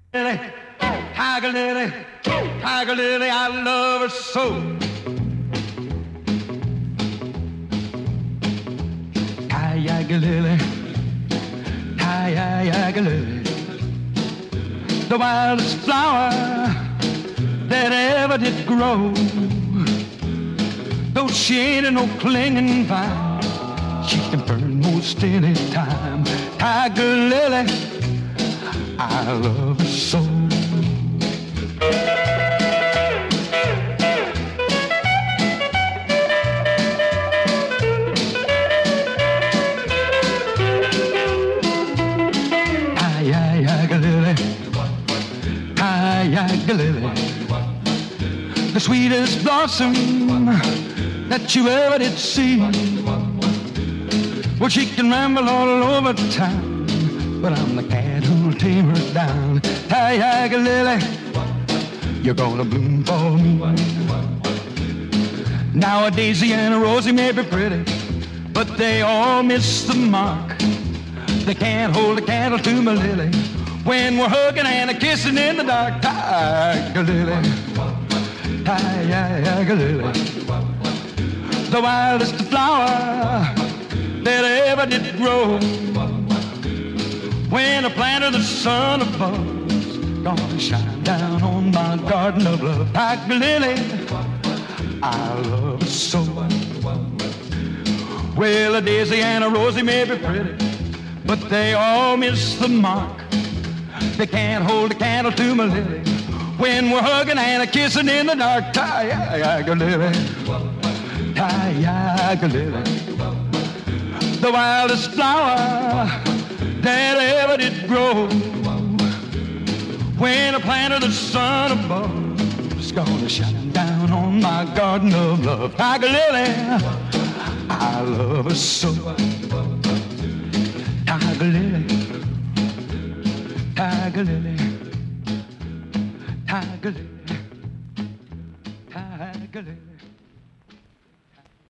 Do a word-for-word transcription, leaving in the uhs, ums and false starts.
Lily, Tiger Lily, Tiger Lily, I love her so. Tiger Lily, Tiger Lily, the wildest flower that ever did grow. Though she ain't no clinging vine, she can burn most any time. Tiger Lily, I love her so. Tiger Lily, Tiger Lily, the sweetest blossom that you ever did see. Well, she can ramble all over town, but I'm the cat who'll tame her down. Tiger Lily, you're gonna bloom for me. Now a daisy and a rosy may be pretty, but they all miss the mark. They can't hold a candle to my lily when we're hugging and a kissing in the dark. Tiger Lily, Tiger Lily, the wildest flower that ever did grow. When I planted the sun above, gonna shine down on my garden of love. Tiger Lily, I love her so. Well, a daisy and a rosy may be pretty, but they all miss the mark. They can't hold a candle to my lily when we're hugging and a kissing in the dark. Tiger Lily, Tiger Lily, the wildest flower that ever did grow. When I planted the sun above, it's gonna shine down on my garden of love. Tiger Lily, I love her so. Tiger Lily, Tiger Lily, Tiger Lily, Tiger Lily.